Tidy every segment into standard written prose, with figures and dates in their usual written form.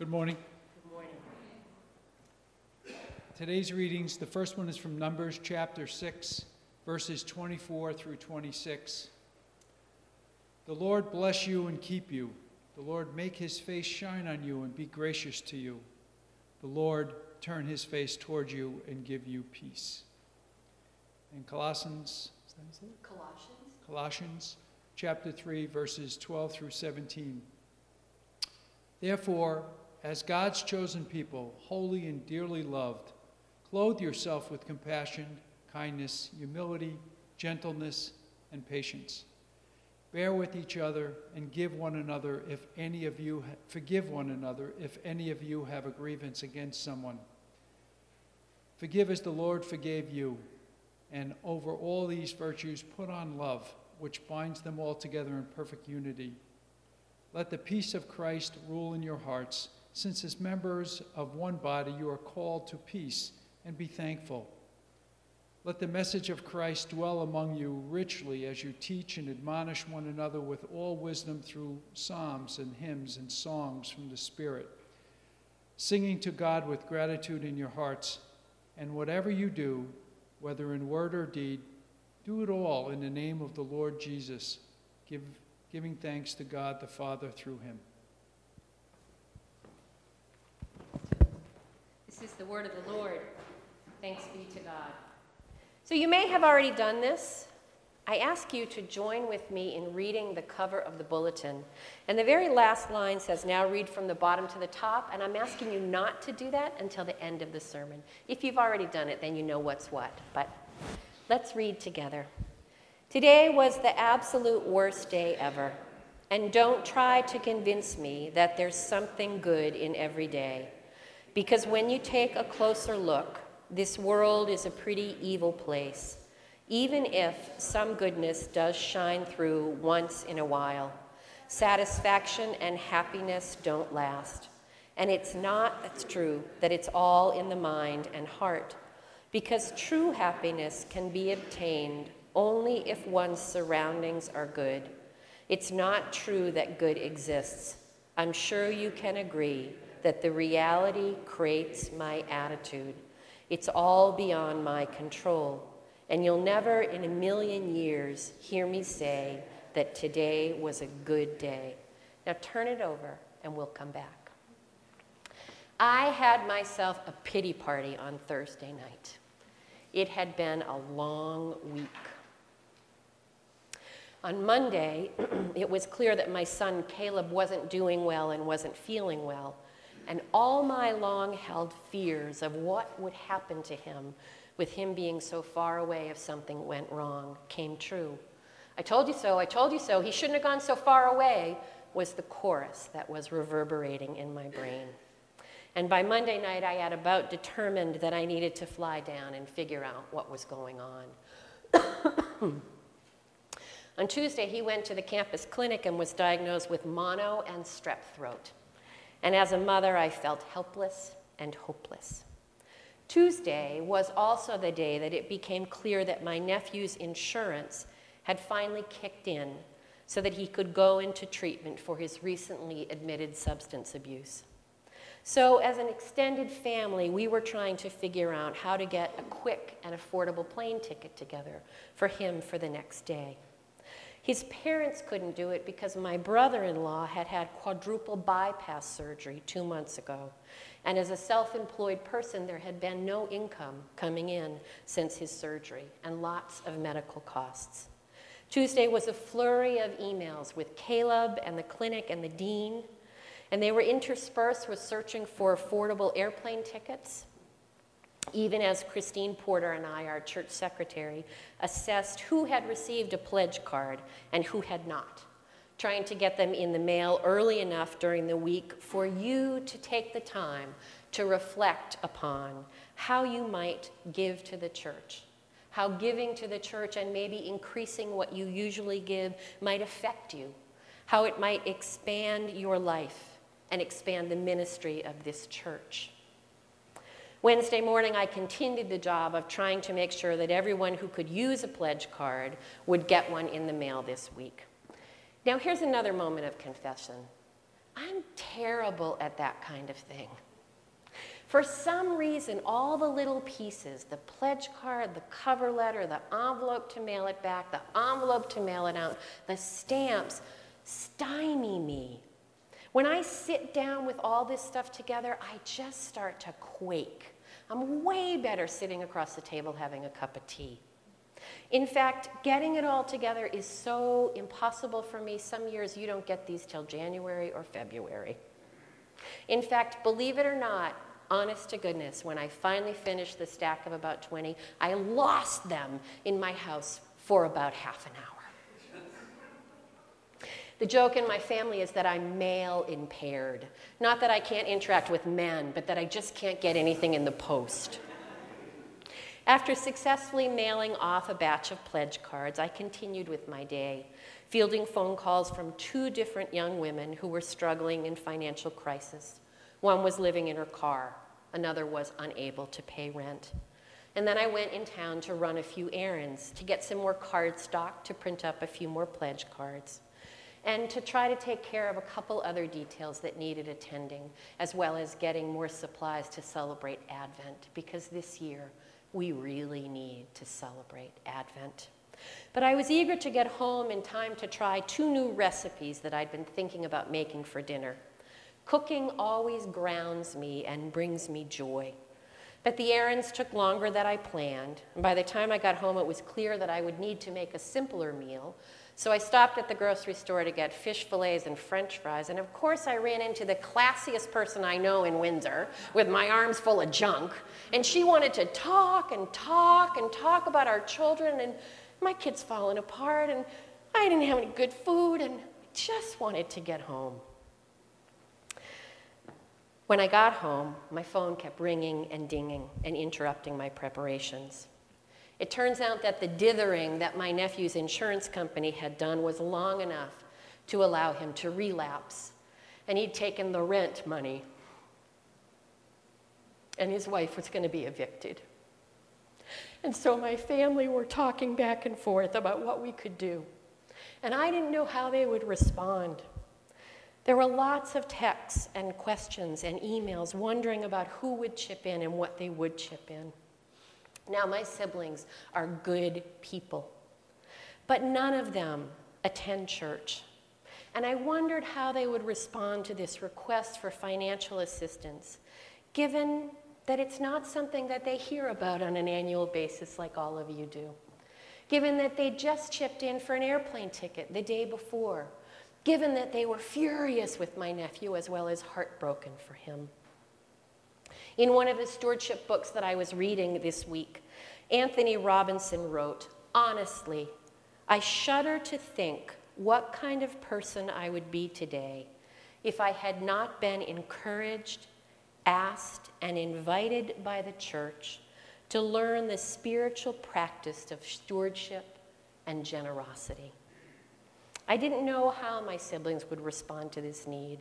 Good morning. Good morning. Today's readings, the first one is from Numbers chapter 6, verses 24 through 26. The Lord bless you and keep you. The Lord make his face shine on you and be gracious to you. The Lord turn his face toward you and give you peace. And Colossians chapter 3, verses 12 through 17. Therefore, as God's chosen people, holy and dearly loved, clothe yourself with compassion, kindness, humility, gentleness, and patience. Bear with each other and forgive one another if any of you have a grievance against someone. Forgive as the Lord forgave you, and over all these virtues put on love, which binds them all together in perfect unity. Let the peace of Christ rule in your hearts, since as members of one body you are called to peace, and be thankful. Let the message of Christ dwell among you richly as you teach and admonish one another with all wisdom through psalms and hymns and songs from the Spirit, singing to God with gratitude in your hearts. And whatever you do, whether in word or deed, do it all in the name of the Lord Jesus, giving thanks to God the Father through him. This is the word of the Lord. Thanks be to God. So you may have already done this. I ask you to join with me in reading the cover of the bulletin. And the very last line says, now read from the bottom to the top, and I'm asking you not to do that until the end of the sermon. If you've already done it, then you know what's what. But let's read together. Today was the absolute worst day ever. And don't try to convince me that there's something good in every day. Because when you take a closer look, this world is a pretty evil place, even if some goodness does shine through once in a while. Satisfaction and happiness don't last. And it's true that it's all in the mind and heart, because true happiness can be obtained only if one's surroundings are good. It's not true that good exists. I'm sure you can agree that the reality creates my attitude. It's all beyond my control. And you'll never in a million years hear me say that today was a good day. Now turn it over and we'll come back. I had myself a pity party on Thursday night. It had been a long week. On Monday, it was clear that my son Caleb wasn't doing well and wasn't feeling well. And all my long-held fears of what would happen to him with him being so far away if something went wrong came true. I told you so, he shouldn't have gone so far away, was the chorus that was reverberating in my brain. And by Monday night, I had about determined that I needed to fly down and figure out what was going on. On Tuesday, he went to the campus clinic and was diagnosed with mono and strep throat. And as a mother, I felt helpless and hopeless. Tuesday was also the day that it became clear that my nephew's insurance had finally kicked in so that he could go into treatment for his recently admitted substance abuse. So as an extended family, we were trying to figure out how to get a quick and affordable plane ticket together for him for the next day. His parents couldn't do it because my brother-in-law had had quadruple bypass surgery 2 months ago. And as a self-employed person, there had been no income coming in since his surgery and lots of medical costs. Tuesday was a flurry of emails with Caleb and the clinic and the dean, and they were interspersed with searching for affordable airplane tickets, even as Christine Porter and I, our church secretary, assessed who had received a pledge card and who had not, trying to get them in the mail early enough during the week for you to take the time to reflect upon how you might give to the church, how giving to the church and maybe increasing what you usually give might affect you, how it might expand your life and expand the ministry of this church. Wednesday morning, I continued the job of trying to make sure that everyone who could use a pledge card would get one in the mail this week. Now, here's another moment of confession. I'm terrible at that kind of thing. For some reason, all the little pieces, the pledge card, the cover letter, the envelope to mail it back, the envelope to mail it out, the stamps, stymie me. When I sit down with all this stuff together, I just start to quake. I'm way better sitting across the table having a cup of tea. In fact, getting it all together is so impossible for me. Some years you don't get these till January or February. In fact, believe it or not, honest to goodness, when I finally finished the stack of about 20, I lost them in my house for about half an hour. The joke in my family is that I'm male impaired. Not that I can't interact with men, but that I just can't get anything in the post. After successfully mailing off a batch of pledge cards, I continued with my day, fielding phone calls from 2 different young women who were struggling in financial crisis. One was living in her car. Another was unable to pay rent. And then I went in town to run a few errands, to get some more card stock, to print up a few more pledge cards, and to try to take care of a couple other details that needed attending, as well as getting more supplies to celebrate Advent, because this year we really need to celebrate Advent. But I was eager to get home in time to try 2 new recipes that I'd been thinking about making for dinner. Cooking always grounds me and brings me joy. But the errands took longer than I planned, and by the time I got home, it was clear that I would need to make a simpler meal. So I stopped at the grocery store to get fish fillets and French fries, and of course I ran into the classiest person I know in Windsor with my arms full of junk, and she wanted to talk and talk and talk about our children, and my kid's falling apart, and I didn't have any good food, and I just wanted to get home. When I got home, my phone kept ringing and dinging and interrupting my preparations. It turns out that the dithering that my nephew's insurance company had done was long enough to allow him to relapse, and he'd taken the rent money, and his wife was going to be evicted. And so my family were talking back and forth about what we could do, and I didn't know how they would respond. There were lots of texts and questions and emails wondering about who would chip in and what they would chip in. Now, my siblings are good people, but none of them attend church. And I wondered how they would respond to this request for financial assistance, given that it's not something that they hear about on an annual basis like all of you do, given that they just chipped in for an airplane ticket the day before, given that they were furious with my nephew as well as heartbroken for him. In one of the stewardship books that I was reading this week, Anthony Robinson wrote, "Honestly, I shudder to think what kind of person I would be today if I had not been encouraged, asked, and invited by the church to learn the spiritual practice of stewardship and generosity." I didn't know how my siblings would respond to this need.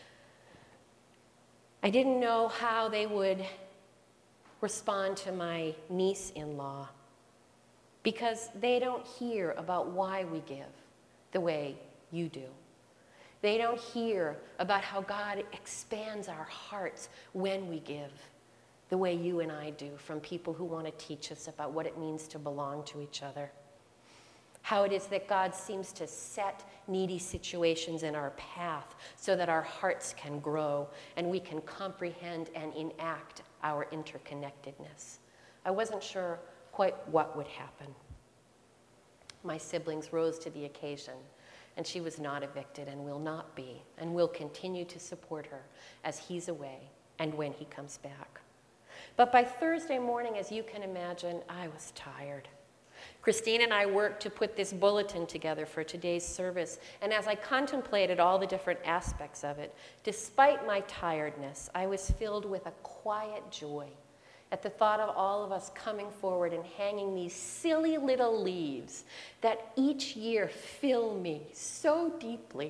I didn't know how they would respond to my niece-in-law, because they don't hear about why we give the way you do. They don't hear about how God expands our hearts when we give the way you and I do from people who want to teach us about what it means to belong to each other. How it is that God seems to set needy situations in our path so that our hearts can grow and we can comprehend and enact our interconnectedness. I wasn't sure quite what would happen. My siblings rose to the occasion, and she was not evicted and will not be, and will continue to support her as he's away and when he comes back. But by Thursday morning, as you can imagine, I was tired. Christine and I worked to put this bulletin together for today's service, and as I contemplated all the different aspects of it, despite my tiredness, I was filled with a quiet joy at the thought of all of us coming forward and hanging these silly little leaves that each year fill me so deeply.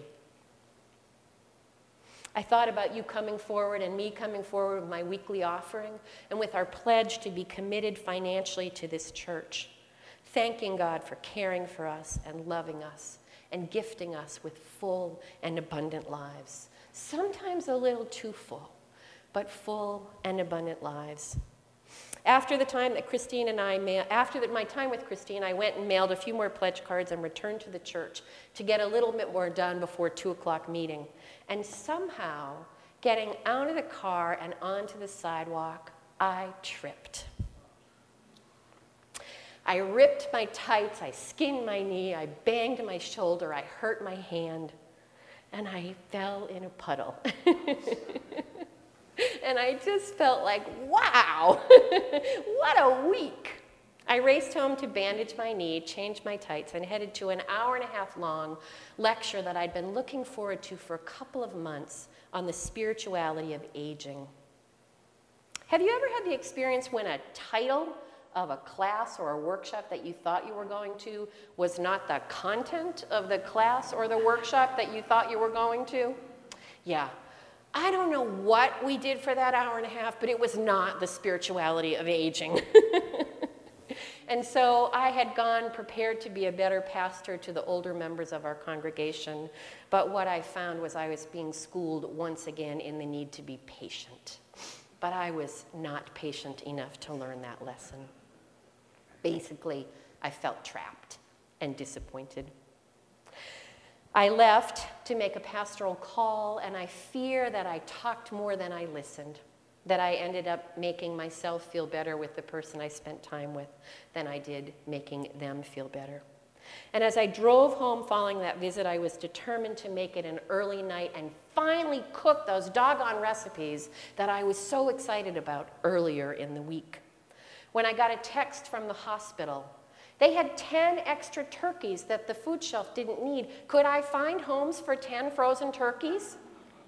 I thought about you coming forward and me coming forward with my weekly offering and with our pledge to be committed financially to this church, thanking God for caring for us and loving us and gifting us with full and abundant lives. sometimes a little too full, but full and abundant lives. After my time with Christine, I went and mailed a few more pledge cards and returned to the church to get a little bit more done before 2 o'clock meeting. And somehow, getting out of the car and onto the sidewalk, I tripped. I ripped my tights, I skinned my knee, I banged my shoulder, I hurt my hand, and I fell in a puddle. And I just felt like, wow, what a week. I raced home to bandage my knee, change my tights, and headed to an hour-and-a-half long lecture that I'd been looking forward to for a couple of months on the spirituality of aging. Have you ever had the experience when a title of a class or a workshop that you thought you were going to was not the content of the class or the workshop that you thought you were going to? Yeah. I don't know what we did for that hour and a half, but it was not the spirituality of aging. And so I had gone prepared to be a better pastor to the older members of our congregation, but what I found was I was being schooled once again in the need to be patient. But I was not patient enough to learn that lesson. Basically, I felt trapped and disappointed. I left to make a pastoral call, and I fear that I talked more than I listened, that I ended up making myself feel better with the person I spent time with than I did making them feel better. And as I drove home following that visit, I was determined to make it an early night and finally cook those doggone recipes that I was so excited about earlier in the week. When I got a text from the hospital, they had 10 extra turkeys that the food shelf didn't need. Could I find homes for 10 frozen turkeys?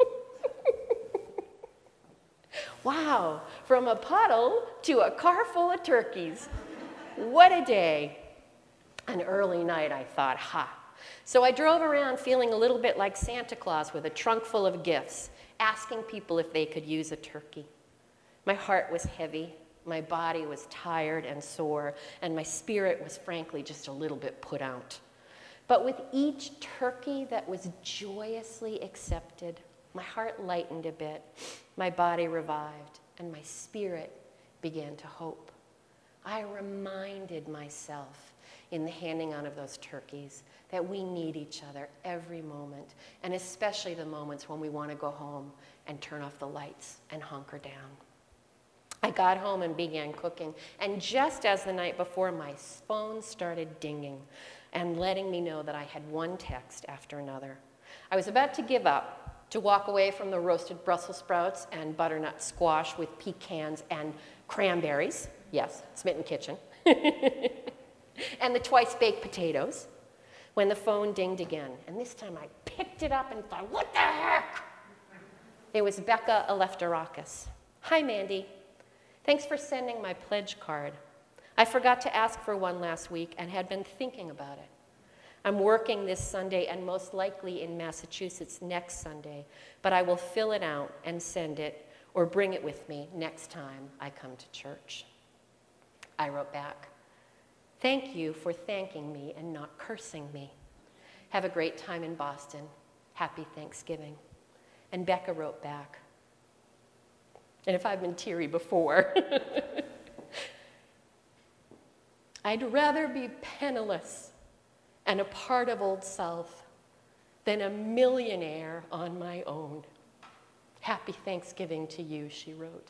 Wow, from a puddle to a car full of turkeys. What a day. An early night, I thought, ha. So I drove around feeling a little bit like Santa Claus with a trunk full of gifts, asking people if they could use a turkey. My heart was heavy. My body was tired and sore, and my spirit was frankly just a little bit put out. But with each turkey that was joyously accepted, my heart lightened a bit, my body revived, and my spirit began to hope. I reminded myself in the handing out of those turkeys that we need each other every moment, and especially the moments when we want to go home and turn off the lights and hunker down. I got home and began cooking, and just as the night before, my phone started dinging and letting me know that I had one text after another. I was about to give up, to walk away from the roasted Brussels sprouts and butternut squash with pecans and cranberries, yes, Smitten Kitchen, and the twice-baked potatoes, when the phone dinged again. And this time I picked it up and thought, what the heck? It was Becca Alefterakis. Hi, Mandy. Thanks for sending my pledge card. I forgot to ask for one last week and had been thinking about it. I'm working this Sunday and most likely in Massachusetts next Sunday, but I will fill it out and send it or bring it with me next time I come to church. I wrote back, thank you for thanking me and not cursing me. Have a great time in Boston. Happy Thanksgiving. And Becca wrote back, and if I've been teary before, I'd rather be penniless and a part of Old South than a millionaire on my own. Happy Thanksgiving to you, she wrote.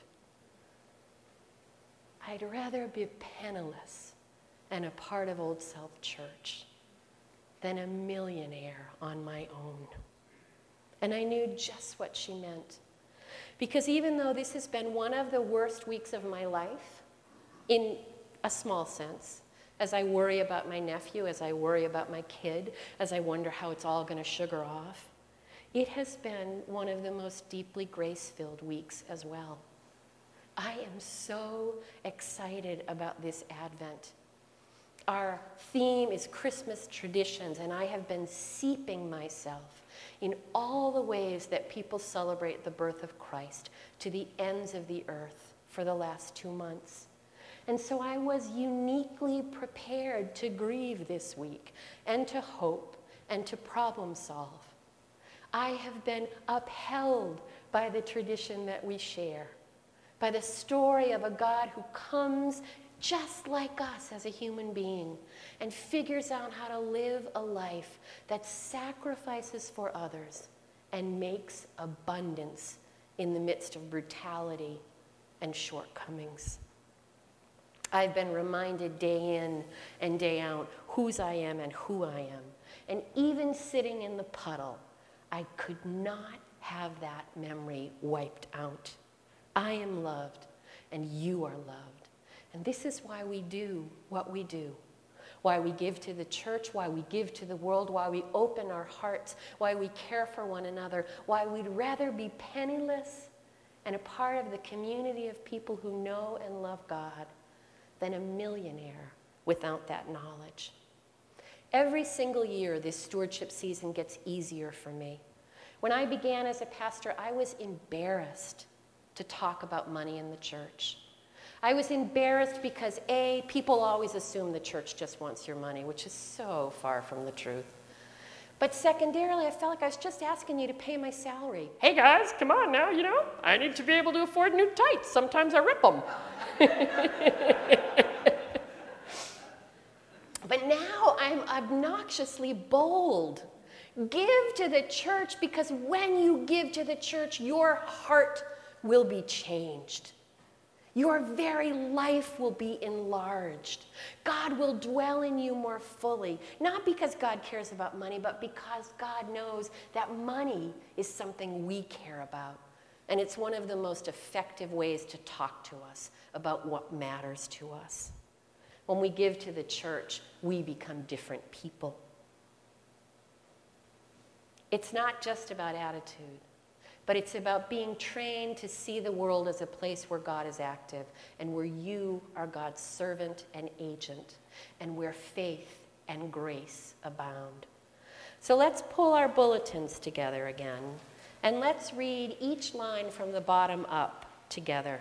I'd rather be penniless and a part of Old South Church than a millionaire on my own. And I knew just what she meant. Because even though this has been one of the worst weeks of my life, in a small sense, as I worry about my nephew, as I worry about my kid, as I wonder how it's all going to sugar off, it has been one of the most deeply grace-filled weeks as well. I am so excited about this Advent. Our theme is Christmas traditions, and I have been seeping myself in all the ways that people celebrate the birth of Christ to the ends of the earth for the last 2 months. And so I was uniquely prepared to grieve this week and to hope and to problem solve. I have been upheld by the tradition that we share, by the story of a God who comes just like us as a human being and figures out how to live a life that sacrifices for others and makes abundance in the midst of brutality and shortcomings. I've been reminded day in and day out whose I am and who I am. And even sitting in the puddle, I could not have that memory wiped out. I am loved, and you are loved. And this is why we do what we do. Why we give to the church, why we give to the world, why we open our hearts, why we care for one another, why we'd rather be penniless and a part of the community of people who know and love God than a millionaire without that knowledge. Every single year, this stewardship season gets easier for me. When I began as a pastor, I was embarrassed to talk about money in the church. I was embarrassed because, A, people always assume the church just wants your money, which is so far from the truth. But secondarily, I felt like I was just asking you to pay my salary. Hey guys, come on now, I need to be able to afford new tights. Sometimes I rip them. But now I'm obnoxiously bold. Give to the church, because when you give to the church, your heart will be changed. Your very life will be enlarged. God will dwell in you more fully, not because God cares about money, but because God knows that money is something we care about. And it's one of the most effective ways to talk to us about what matters to us. When we give to the church, we become different people. It's not just about attitude, but it's about being trained to see the world as a place where God is active and where you are God's servant and agent and where faith and grace abound. So let's pull our bulletins together again and let's read each line from the bottom up together.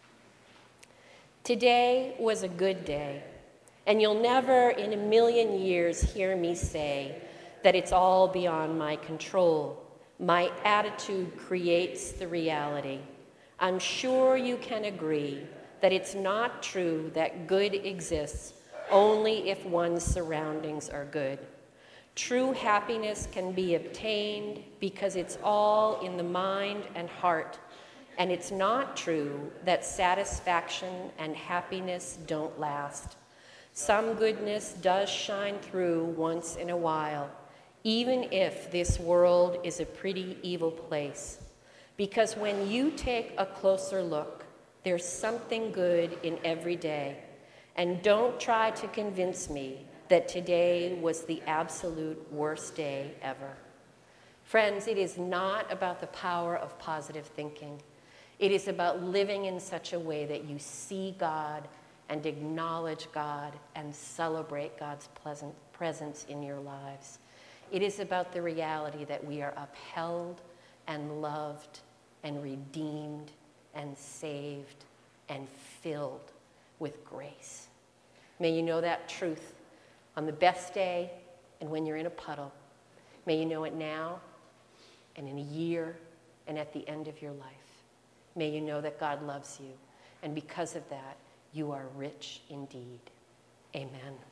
Today was a good day, and you'll never in a million years hear me say that it's all beyond my control. My attitude creates the reality. I'm sure you can agree that it's not true that good exists only if one's surroundings are good. True happiness can be obtained because it's all in the mind and heart, and it's not true that satisfaction and happiness don't last. Some goodness does shine through once in a while, even if this world is a pretty evil place. Because when you take a closer look, there's something good in every day. And don't try to convince me that today was the absolute worst day ever. Friends, it is not about the power of positive thinking. It is about living in such a way that you see God and acknowledge God and celebrate God's pleasant presence in your lives. It is about the reality that we are upheld and loved and redeemed and saved and filled with grace. May you know that truth on the best day and when you're in a puddle. May you know it now and in a year and at the end of your life. May you know that God loves you, and because of that, you are rich indeed. Amen.